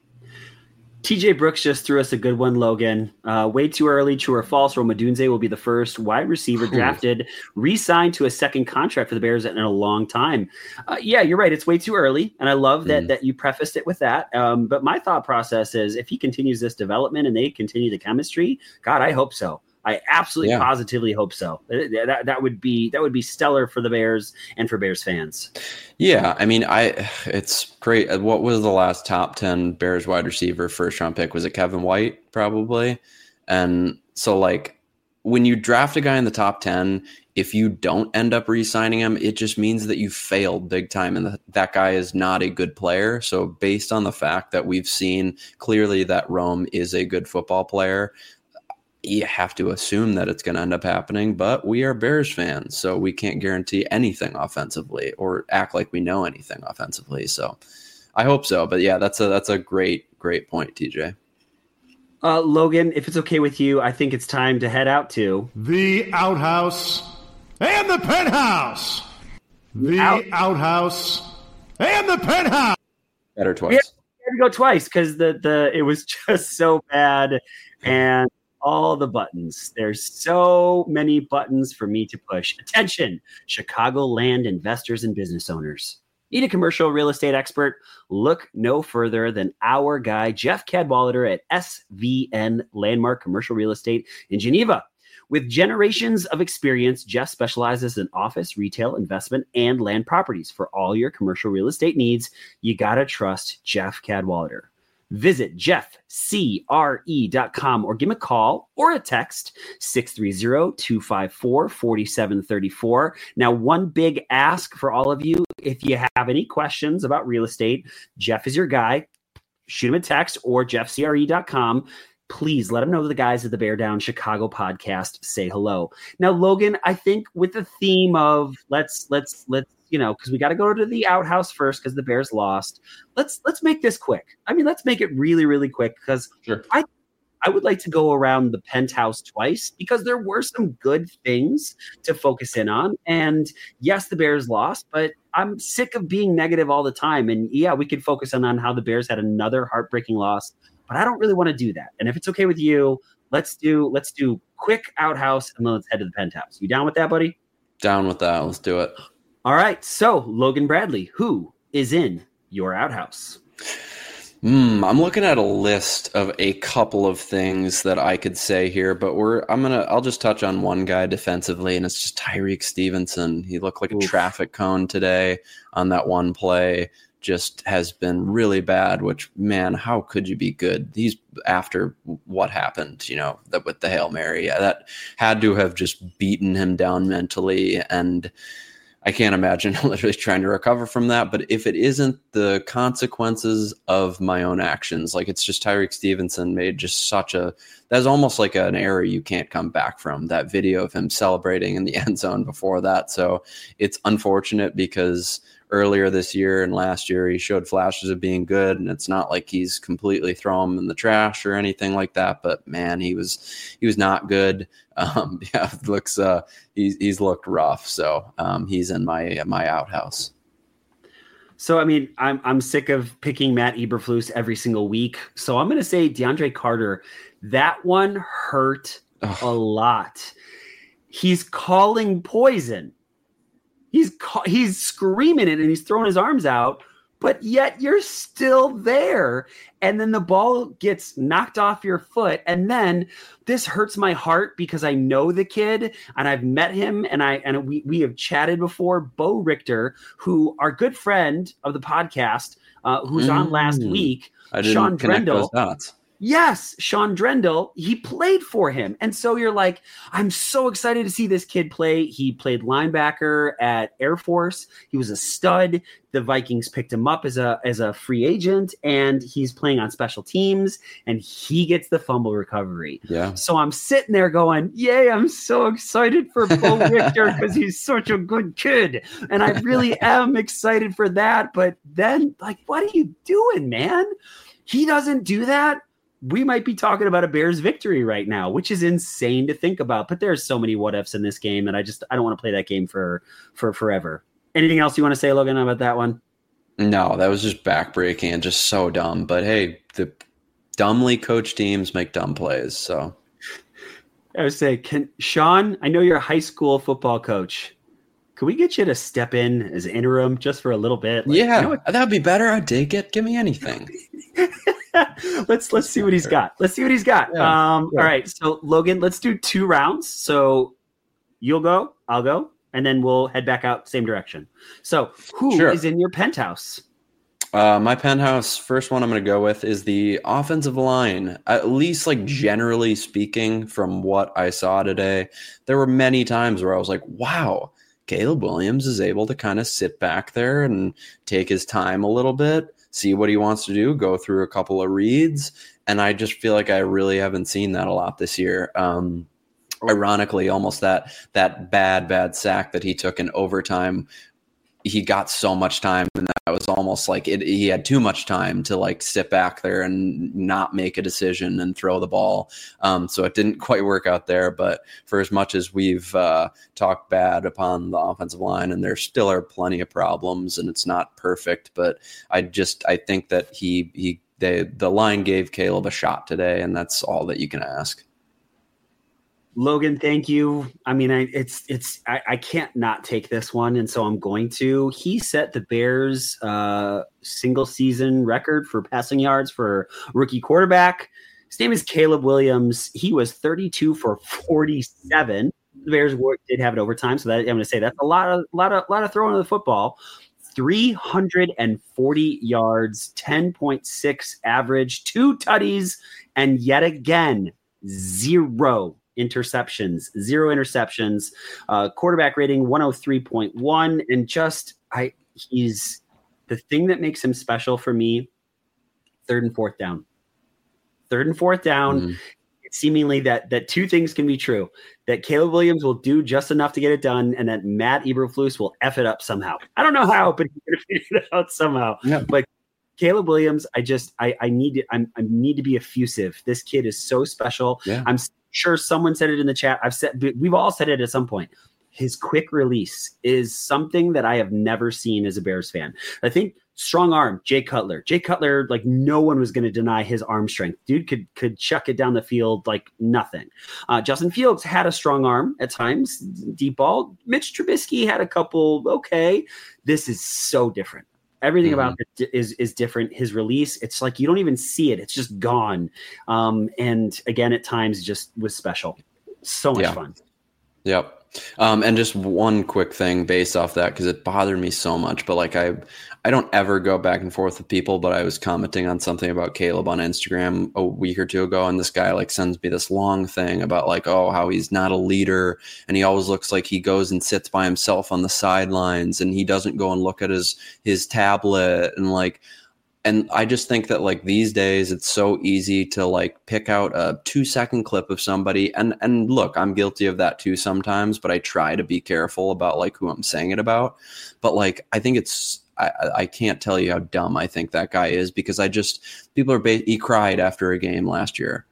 TJ Brooks just threw us a good one, Logan. Way too early, true or false? Rome Odunze will be the first wide receiver drafted, re-signed to a second contract for the Bears in a long time. Yeah, you're right. It's way too early, and I love that you prefaced it with that. But my thought process is, if he continues this development and they continue the chemistry, God, I hope so. I absolutely positively hope so. That would be stellar for the Bears and for Bears fans. Yeah, I mean, it's great. What was the last top 10 Bears wide receiver first round pick? Was it Kevin White? Probably. And so like when you draft a guy in the top 10, if you don't end up re-signing him, it just means that you failed big time and that guy is not a good player. So based on the fact that we've seen clearly that Rome is a good football player, you have to assume that it's going to end up happening, but we are Bears fans, so we can't guarantee anything offensively or act like we know anything offensively. So I hope so. But yeah, that's a great point, TJ. Logan, if it's okay with you, I think it's time to head out to the outhouse and the penthouse. The outhouse and the penthouse. Better twice. We had to go twice because it was just so bad. And all the buttons. There's so many buttons for me to push. Attention, Chicagoland investors and business owners. Need a commercial real estate expert? Look no further than our guy, Jeff Cadwallader at SVN Landmark Commercial Real Estate in Geneva. With generations of experience, Jeff specializes in office, retail, investment, and land properties. For all your commercial real estate needs, you got to trust Jeff Cadwallader. Visit jeffcre.com or give him a call or a text, 630-254-4734. Now, one big ask for all of you, if you have any questions about real estate, Jeff is your guy. Shoot him a text or jeffcre.com. Please let him know the guys at the Bear Down Chicago podcast say hello. Now, Logan, I think with the theme of let's because we got to go to the outhouse first because the Bears lost. Let's make this quick. I mean, let's make it really, really quick because sure. I would like to go around the penthouse twice because there were some good things to focus in on. And yes, the Bears lost, but I'm sick of being negative all the time. And yeah, we could focus on how the Bears had another heartbreaking loss, but I don't really want to do that. And if it's okay with you, let's do quick outhouse and then let's head to the penthouse. You down with that, buddy? Down with that. Let's do it. All right. So Logan Bradley, who is in your outhouse? I'm looking at a list of a couple of things that I could say here, but I'll just touch on one guy defensively, and it's just Tyreek Stevenson. He looked like a traffic cone today on that one play. Just has been really bad, which, man, how could you be good? He's after what happened, that with the Hail Mary, that had to have just beaten him down mentally. And I can't imagine literally trying to recover from that. But if it isn't the consequences of my own actions, like it's just Tyreek Stevenson made just that's almost like an error you can't come back from. That video of him celebrating in the end zone before that. So it's unfortunate because earlier this year and last year, he showed flashes of being good, and it's not like he's completely thrown him in the trash or anything like that. But man, he was not good. He's looked rough. So he's in my outhouse. So, I mean, I'm sick of picking Matt Eberflus every single week. So I'm going to say DeAndre Carter. That one hurt a lot. He's calling poison. He's screaming it and he's throwing his arms out, but yet you're still there. And then the ball gets knocked off your foot. And then this hurts my heart because I know the kid and I've met him and we have chatted before. Bo Richter, who our good friend of the podcast, who's on last week, I didn't Sean connect Drendel. those dots. Yes, Sean Drendel, he played for him. And so you're like, I'm so excited to see this kid play. He played linebacker at Air Force. He was a stud. The Vikings picked him up as a free agent, and he's playing on special teams, and he gets the fumble recovery. Yeah. So I'm sitting there going, yay, I'm so excited for Bo Richter because he's such a good kid. And I really am excited for that. But then, like, what are you doing, man? He doesn't do that. We might be talking about a Bears victory right now, which is insane to think about. But there's so many what ifs in this game, and I don't want to play that game for forever. Anything else you want to say, Logan, about that one? No, that was just backbreaking and just so dumb. But hey, the dumbly coached teams make dumb plays. So I would say, Sean, I know you're a high school football coach. Can we get you to step in as interim just for a little bit? That'd be better. I'd take it. Give me anything. Let's see what he's got. Let's see what he's got. All right. So Logan, let's do 2 rounds. So you'll go, I'll go, and then we'll head back out same direction. So who is in your penthouse? My penthouse, first one I'm going to go with is the offensive line. At least, like, generally speaking, from what I saw today, there were many times where I was like, wow, Caleb Williams is able to kind of sit back there and take his time a little bit, see what he wants to do, go through a couple of reads. And I just feel like I really haven't seen that a lot this year. Ironically, almost that bad sack that he took in overtime, he got so much time, and that was almost like he had too much time to like sit back there and not make a decision and throw the ball. So it didn't quite work out there. But for as much as we've talked bad upon the offensive line, and there still are plenty of problems, and it's not perfect, but I think that the line gave Caleb a shot today, and that's all that you can ask. Logan, thank you. I mean, I can't not take this one, and so I'm going to. He set the Bears single season record for passing yards for rookie quarterback. His name is Caleb Williams. He was 32 for 47. The Bears did have it overtime, so that I'm going to say that's a lot of throwing of the football. 340 yards, 10.6 average, 2 tutties, and yet again, 0 interceptions. Quarterback rating 103.1, and he's the thing that makes him special for me. 3rd and 4th down. Seemingly that 2 things can be true: that Caleb Williams will do just enough to get it done, and that Matt Eberflus will F it up somehow. I don't know how, but he's going to figure it out somehow. Yeah. But Caleb Williams, I need to be effusive. This kid is so special. Yeah. I'm sure someone said it in the chat. We've all said it at some point. His quick release is something that I have never seen as a Bears fan. I think strong arm, Jay Cutler, like no one was going to deny his arm strength. Dude could chuck it down the field like nothing. Justin Fields had a strong arm at times, deep ball. Mitch Trubisky had a couple. Okay. This is so different. Everything about it is different. His release, it's like you don't even see it. It's just gone. And again, at times just was special. So much fun. Yep. And just one quick thing based off that, because it bothered me so much, but like I don't ever go back and forth with people, but I was commenting on something about Caleb on Instagram a week or 2 ago, and this guy like sends me this long thing about like, oh, how he's not a leader, and he always looks like he goes and sits by himself on the sidelines, and he doesn't go and look at his tablet, and I just think that like these days it's so easy to like pick out a 2-second clip of somebody. And look, I'm guilty of that too sometimes, but I try to be careful about like who I'm saying it about. But like, I think I can't tell you how dumb I think that guy is, because he cried after a game last year.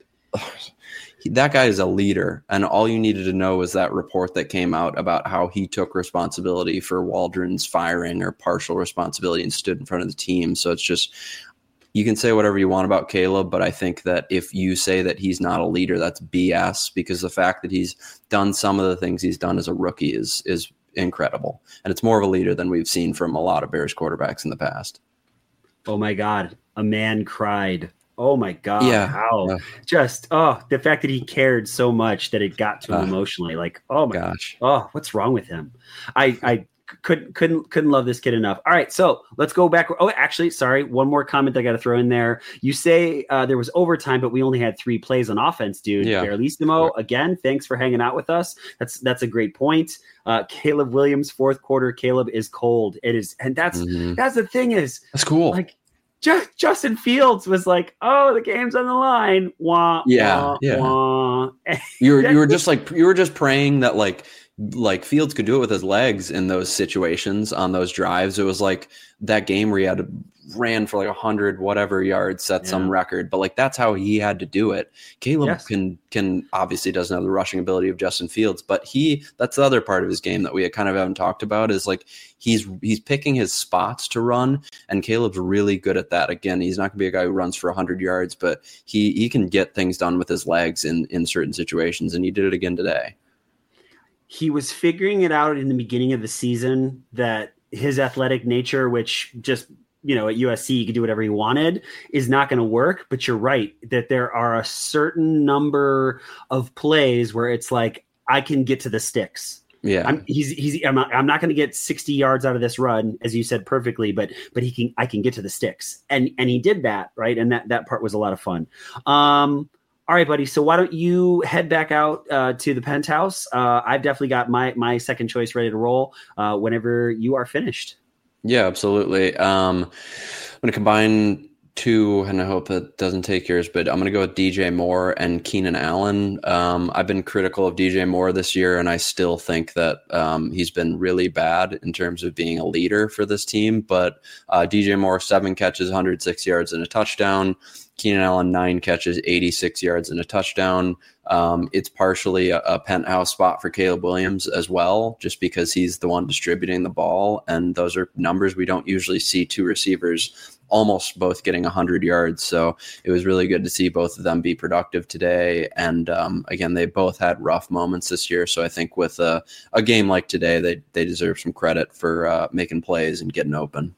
That guy is a leader, and all you needed to know was that report that came out about how he took responsibility for Waldron's firing, or partial responsibility, and stood in front of the team. So it's just, you can say whatever you want about Caleb, but I think that if you say that he's not a leader, that's BS, because the fact that he's done some of the things he's done as a rookie is incredible. And it's more of a leader than we've seen from a lot of Bears quarterbacks in the past. Oh my God. A man cried. Oh my God. Yeah. How? Yeah. Just, the fact that he cared so much that it got to him emotionally. Like, oh my gosh. Oh, what's wrong with him? I couldn't love this kid enough. All right. So let's go back. Oh, actually, sorry. One more comment I got to throw in there. You say there was overtime, but we only had 3 plays on offense, dude. Yeah. Barelissimo, again, thanks for hanging out with us. That's a great point. Caleb Williams, 4th quarter. Caleb is cold. It is. And that's the thing is, that's cool. Like, Justin Fields was like, "Oh, the game's on the line." Wah, yeah. Wah. You were just praying that like Fields could do it with his legs in those situations on those drives. It was like that game where he ran for like 100 whatever yards, set some record, but like that's how he had to do it. Caleb can obviously doesn't have the rushing ability of Justin Fields, but that's the other part of his game that we kind of haven't talked about, is like he's picking his spots to run, and Caleb's really good at that. Again, he's not gonna be a guy who runs for 100 yards, but he can get things done with his legs in certain situations, and he did it again today. He was figuring it out in the beginning of the season that his athletic nature, which just, at USC, he could do whatever he wanted, is not going to work. But you're right that there are a certain number of plays where it's like, I can get to the sticks. Yeah. I'm not going to get 60 yards out of this run, as you said perfectly, but I can get to the sticks. And he did that. Right. And that part was a lot of fun. All right, buddy. So why don't you head back out to the penthouse? I've definitely got my second choice ready to roll whenever you are finished. Yeah, absolutely. I'm going to combine 2, and I hope that doesn't take yours, but I'm going to go with DJ Moore and Keenan Allen. I've been critical of DJ Moore this year, and I still think that he's been really bad in terms of being a leader for this team. But DJ Moore, 7 catches, 106 yards, and a touchdown. Keenan Allen, 9 catches, 86 yards and a touchdown. It's partially a penthouse spot for Caleb Williams as well, just because he's the one distributing the ball. And those are numbers we don't usually see two receivers almost both getting 100 yards. So it was really good to see both of them be productive today. And again, they both had rough moments this year. So I think with a game like today, they deserve some credit for making plays and getting open.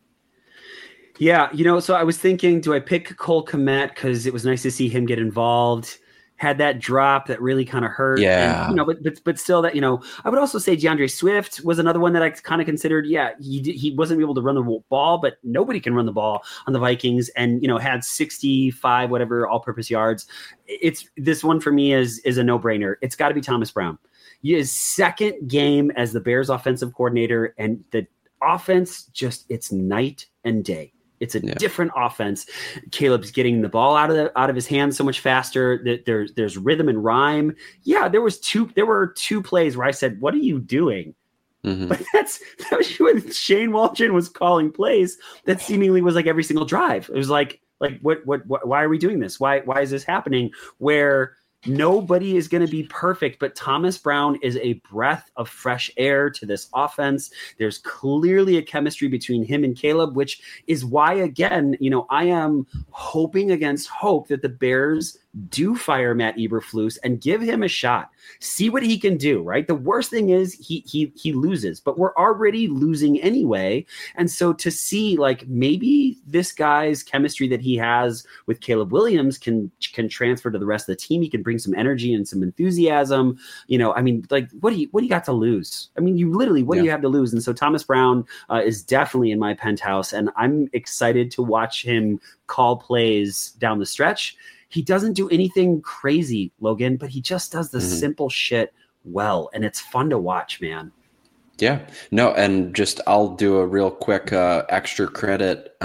Yeah, so I was thinking, do I pick Cole Kmet because it was nice to see him get involved? Had that drop that really kind of hurt. Yeah. And, but still that, I would also say DeAndre Swift was another one that I kind of considered. Yeah, he wasn't able to run the ball, but nobody can run the ball on the Vikings, and, had 65, whatever, all-purpose yards. This one for me is a no-brainer. It's got to be Thomas Brown. His second game as the Bears offensive coordinator, and the offense it's night and day. It's a different offense. Caleb's getting the ball out of his hands so much faster. There's rhythm and rhyme. Yeah, there were two plays where I said, "What are you doing?" Mm-hmm. But that was when Shane Waldron was calling plays that seemingly was like every single drive. It was like what why are we doing this? Why is this happening? Where nobody is going to be perfect, but Thomas Brown is a breath of fresh air to this offense. There's clearly a chemistry between him and Caleb, which is why, again, I am hoping against hope that the Bears do fire Matt Eberflus and give him a shot. See what he can do, right? The worst thing is he loses, but we're already losing anyway. And so to see maybe this guy's chemistry that he has with Caleb Williams can transfer to the rest of the team. He can bring some energy and some enthusiasm. What do you got to lose? You literally, what do you have to lose? And so Thomas Brown is definitely in my penthouse, and I'm excited to watch him call plays down the stretch. He doesn't do anything crazy, Logan, but he just does the simple shit well, and it's fun to watch, man. Yeah, no, and I'll do a real quick extra credit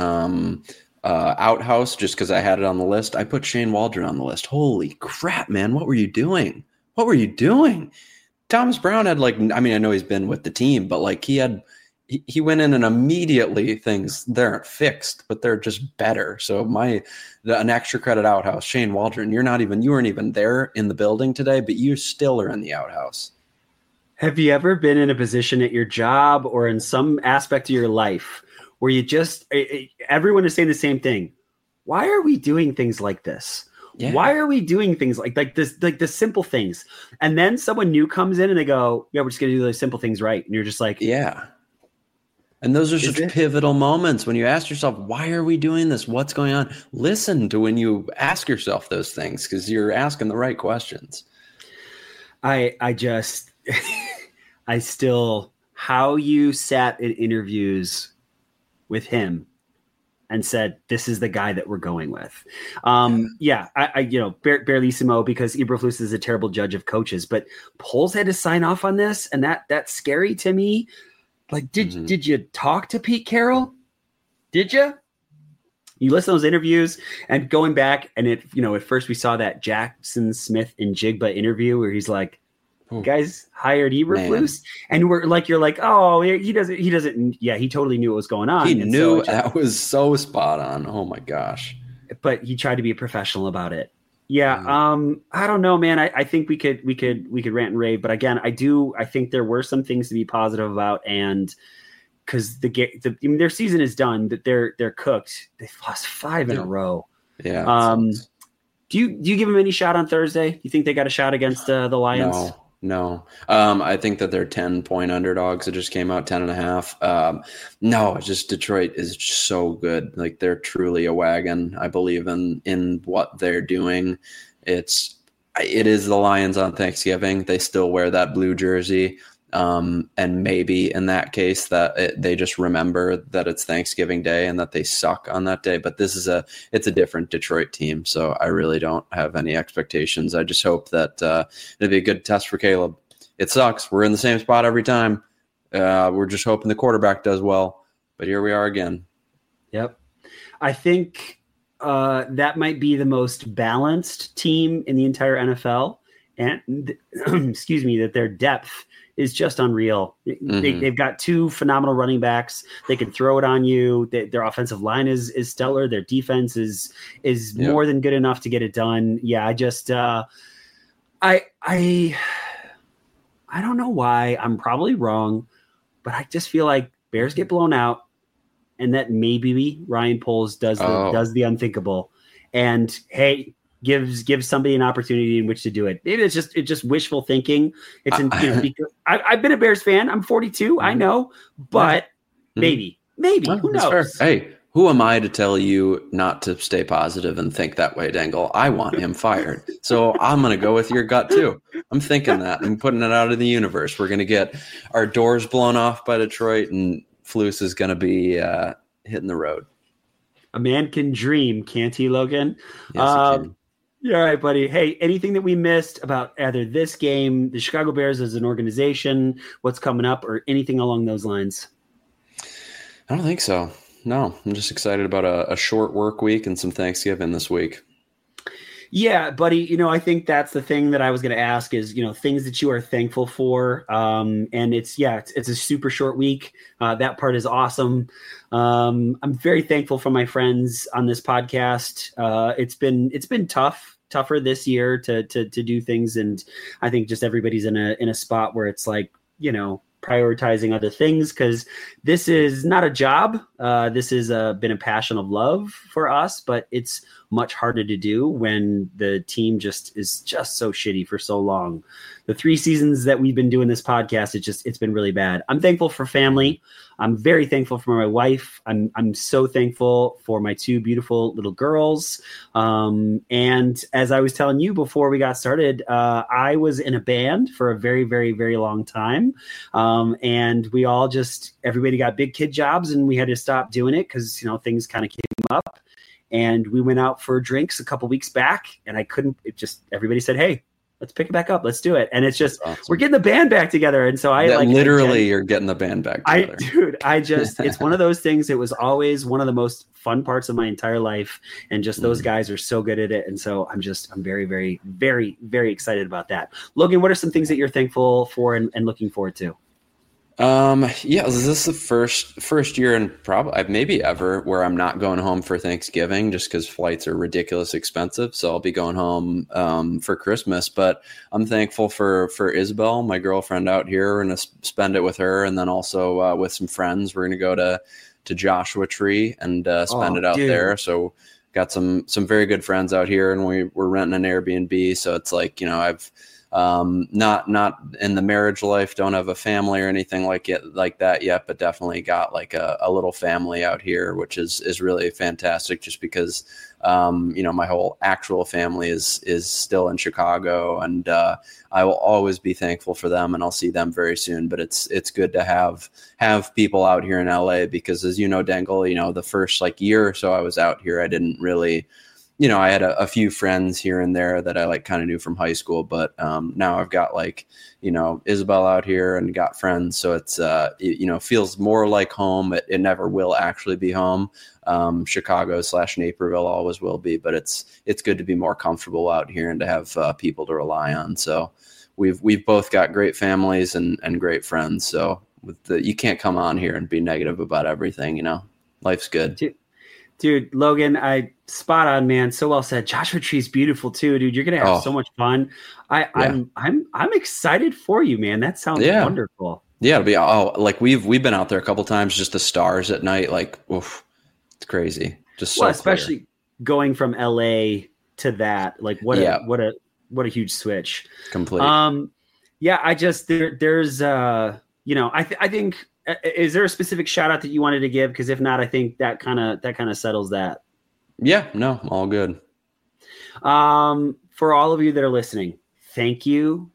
outhouse just because I had it on the list. I put Shane Waldron on the list. Holy crap, man! What were you doing? Thomas Brown had I know he's been with the team, but he went in and immediately things they aren't fixed, but they're just better. So an extra credit outhouse, Shane Waldron. You weren't even there in the building today, but you still are in the outhouse. Have you ever been in a position at your job or in some aspect of your life where everyone is saying the same thing? Why are we doing things like this? Yeah. Why are we doing things like this, the simple things? And then someone new comes in and they go, yeah, we're just going to do those simple things right. And you're just like, yeah. And those are such pivotal moments when you ask yourself, why are we doing this? What's going on? Listen to when you ask yourself those things, because you're asking the right questions. How you sat in interviews with him and said, this is the guy that we're going with. Barelissimo, because Eberflus is a terrible judge of coaches, but Poles had to sign off on this. And that's scary to me. Did you talk to Pete Carroll? Did you? You listen to those interviews and going back, and at first we saw that Jackson Smith and Jigba interview where he's like, guys hired Eberflus, and you're like, oh, he doesn't. Yeah, he totally knew what was going on. He knew that was so spot on. Oh my gosh. But he tried to be a professional about it. Yeah. I don't know, man. I think we could rant and rave, but again, I think there were some things to be positive about, and because their season is done, that they're cooked. They've lost 5 in a row. Yeah. Do you give them any shot on Thursday? Do you think they got a shot against the Lions? No. I think that they're 10-point underdogs. It just came out 10.5. No, it's just Detroit is just so good. They're truly a wagon. I believe in what they're doing. It is the Lions on Thanksgiving. They still wear that blue jersey. And maybe in that case they just remember that it's Thanksgiving Day and that they suck on that day. But it's a different Detroit team. So I really don't have any expectations. I just hope that it'll be a good test for Caleb. It sucks. We're in the same spot every time. We're just hoping the quarterback does well, but here we are again. Yep. I think that might be the most balanced team in the entire NFL, and excuse me, that their depth is just unreal. They've got two phenomenal running backs. They can throw it on you. Their offensive line is stellar. Their defense is more than good enough to get it done. Yeah, I just I don't know why. I'm probably wrong, but I just feel like Bears get blown out, and that maybe Ryan Poles does the unthinkable, and hey, gives somebody an opportunity in which to do it. Maybe it's just wishful thinking. It's because I've been a Bears fan. I'm 42. I know, but maybe who knows? Fair. Hey, who am I to tell you not to stay positive and think that way, Dangle? I want him fired, so I'm going to go with your gut too. I'm thinking that. I'm putting it out of the universe. We're going to get our doors blown off by Detroit, and Flus is going to be hitting the road. A man can dream, can't he, Logan? Yes, he can. Yeah, all right, buddy. Hey, anything that we missed about either this game, the Chicago Bears as an organization, what's coming up, or anything along those lines? I don't think so. No, I'm just excited about a short work week and some Thanksgiving this week. Yeah, buddy. I think that's the thing that I was going to ask is, things that you are thankful for. And it's a super short week. That part is awesome. I'm very thankful for my friends on this podcast. It's been tougher this year to do things. And I think just everybody's in a spot where it's like, prioritizing other things, because this is not a job. This has been a passion of love for us, but it's much harder to do when the team is just so shitty for so long. The 3 seasons that we've been doing this podcast, it's been really bad. I'm thankful for family. I'm very thankful for my wife. I'm so thankful for my 2 beautiful little girls. And as I was telling you before we got started, I was in a band for a very, very, very long time. And we all everybody got big kid jobs, and we had to stop doing it because, things kind of came up. And we went out for drinks a couple weeks back, and everybody said, hey, let's pick it back up. Let's do it. And it's just, awesome. We're getting the band back together. And so you're getting the band back together. It's one of those things. It was always one of the most fun parts of my entire life. And just those guys are so good at it. And so I'm very, very, very, very excited about that. Logan, what are some things that you're thankful for and looking forward to? This is the first year and probably maybe ever where I'm not going home for Thanksgiving just because flights are ridiculous expensive. So I'll be going home for Christmas. But I'm thankful for Isabel, my girlfriend out here. We're going to spend it with her, and then also with some friends. We're going to go to Joshua Tree and spend it out there. So got some very good friends out here, and we're renting an Airbnb. So it's like, I've not in the marriage life, don't have a family or anything like that yet, but definitely got like a little family out here, which is really fantastic just because, my whole actual family is still in Chicago, and, I will always be thankful for them, and I'll see them very soon, but it's good to have people out here in LA because, as you know, Dangle, the first year or so I was out here, I didn't really, I had a few friends here and there that I kind of knew from high school, but now I've got Isabel out here and got friends. So it's, feels more like home. It never will actually be home. Chicago/Naperville always will be, but it's good to be more comfortable out here and to have people to rely on. So we've both got great families and great friends. So you can't come on here and be negative about everything, life's good. Dude, Logan, spot on, man. So well said. Joshua Tree's beautiful too, dude. You're gonna have so much fun. I'm excited for you, man. That sounds wonderful. Yeah, it'll be we've been out there a couple times, just the stars at night. Oof, it's crazy. Just so especially going from LA to that. What a huge switch. Complete. There's I think. Is there a specific shout out that you wanted to give? Because if not, I think that kind of settles that. Yeah, no, all good. For all of you that are listening, thank you.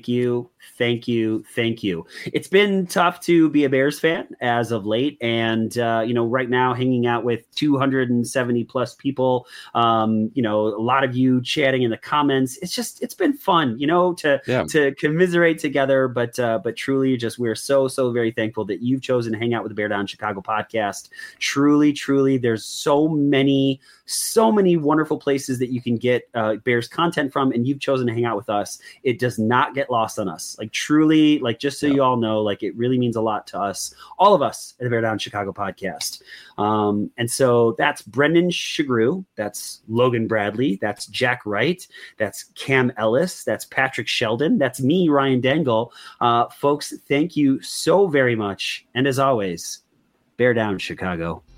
It's been tough to be a Bears fan as of late. And, right now hanging out with 270 plus people, a lot of you chatting in the comments. It's been fun, to commiserate together. But truly we're so very thankful that you've chosen to hang out with the Bear Down Chicago podcast. Truly, there's so many wonderful places that you can get Bears content from, and you've chosen to hang out with us. It does not get lost on us. Like truly, like just so you all know, like it really means a lot to us, all of us at the Bear Down Chicago podcast. And so that's Brendan Shagrew, that's Logan Bradley, that's Jack Wright, that's Cam Ellis, that's Patrick Sheldon, that's me, Ryan Dangle. Folks, thank you so very much. And as always, Bear Down Chicago.